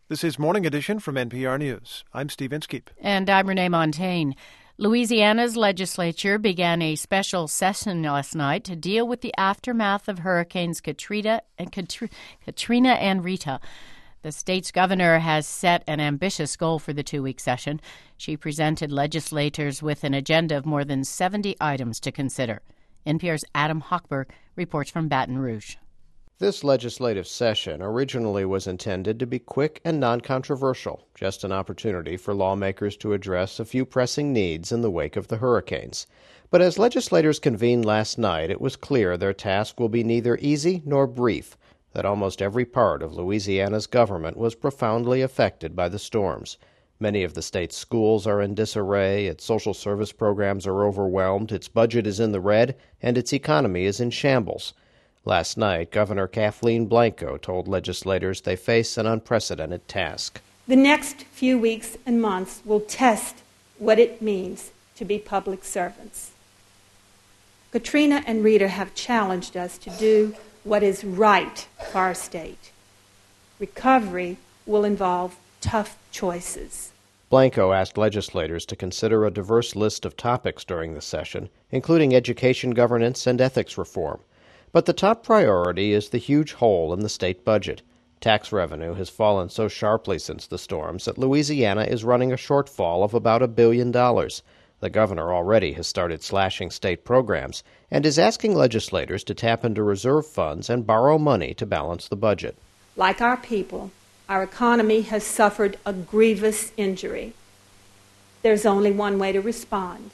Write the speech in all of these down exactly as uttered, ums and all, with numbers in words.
This is Morning Edition from N P R News. I'm Steve Inskeep. And I'm Renee Montagne. Louisiana's legislature began a special session last night to deal with the aftermath of Hurricanes Katrina and Katri- Katrina and Rita. The state's governor has set an ambitious goal for the two-week session. She presented legislators with an agenda of more than seventy items to consider. N P R's Adam Hochberg reports from Baton Rouge. This legislative session originally was intended to be quick and non-controversial, just an opportunity for lawmakers to address a few pressing needs in the wake of the hurricanes. But as legislators convened last night, it was clear their task will be neither easy nor brief, that almost every part of Louisiana's government was profoundly affected by the storms. Many of the state's schools are in disarray, its social service programs are overwhelmed, its budget is in the red, and its economy is in shambles. Last night, Governor Kathleen Blanco told legislators they face an unprecedented task. The next few weeks and months will test what it means to be public servants. Katrina and Rita have challenged us to do what is right for our state. Recovery will involve tough choices. Blanco asked legislators to consider a diverse list of topics during the session, including education governance and ethics reform. But the top priority is the huge hole in the state budget. Tax revenue has fallen so sharply since the storms that Louisiana is running a shortfall of about a billion dollars. The governor already has started slashing state programs and is asking legislators to tap into reserve funds and borrow money to balance the budget. Like our people, our economy has suffered a grievous injury. There's only one way to respond: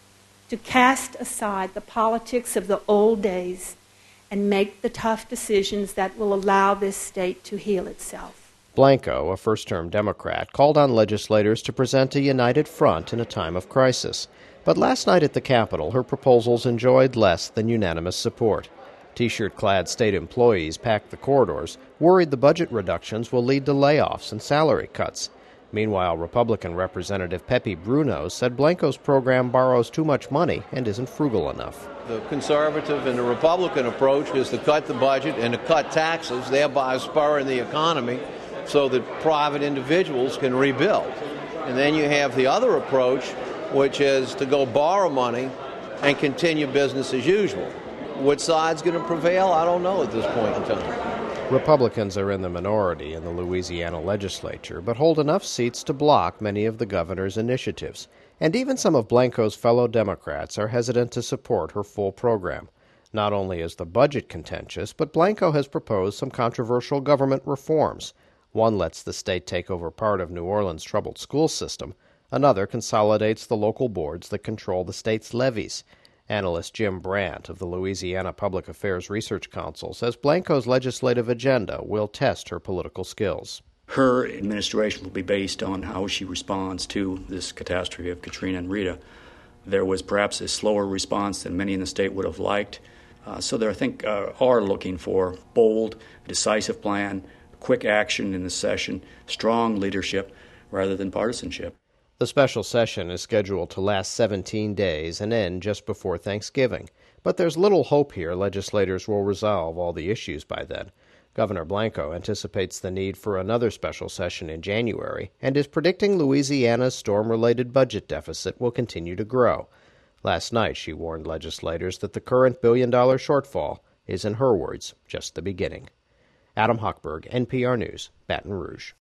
to cast aside the politics of the old days and make the tough decisions that will allow this state to heal itself. Blanco, a first-term Democrat, called on legislators to present a united front in a time of crisis. But last night at the Capitol, her proposals enjoyed less than unanimous support. T-shirt-clad state employees packed the corridors, worried the budget reductions will lead to layoffs and salary cuts. Meanwhile, Republican Representative Pepe Bruno said Blanco's program borrows too much money and isn't frugal enough. The conservative and the Republican approach is to cut the budget and to cut taxes, thereby spurring the economy so that private individuals can rebuild. And then you have the other approach, which is to go borrow money and continue business as usual. Which side's going to prevail? I don't know at this point in time. Republicans are in the minority in the Louisiana legislature, but hold enough seats to block many of the governor's initiatives. And even some of Blanco's fellow Democrats are hesitant to support her full program. Not only is the budget contentious, but Blanco has proposed some controversial government reforms. One lets the state take over part of New Orleans' troubled school system. Another consolidates the local boards that control the state's levies. Analyst Jim Brandt of the Louisiana Public Affairs Research Council says Blanco's legislative agenda will test her political skills. Her administration will be based on how she responds to this catastrophe of Katrina and Rita. There was perhaps a slower response than many in the state would have liked. Uh, so they, I think, uh, are looking for bold, decisive plan, quick action in the session, strong leadership rather than partisanship. The special session is scheduled to last seventeen days and end just before Thanksgiving. But there's little hope here legislators will resolve all the issues by then. Governor Blanco anticipates the need for another special session in January and is predicting Louisiana's storm-related budget deficit will continue to grow. Last night, she warned legislators that the current billion-dollar shortfall is, in her words, just the beginning. Adam Hochberg, N P R News, Baton Rouge.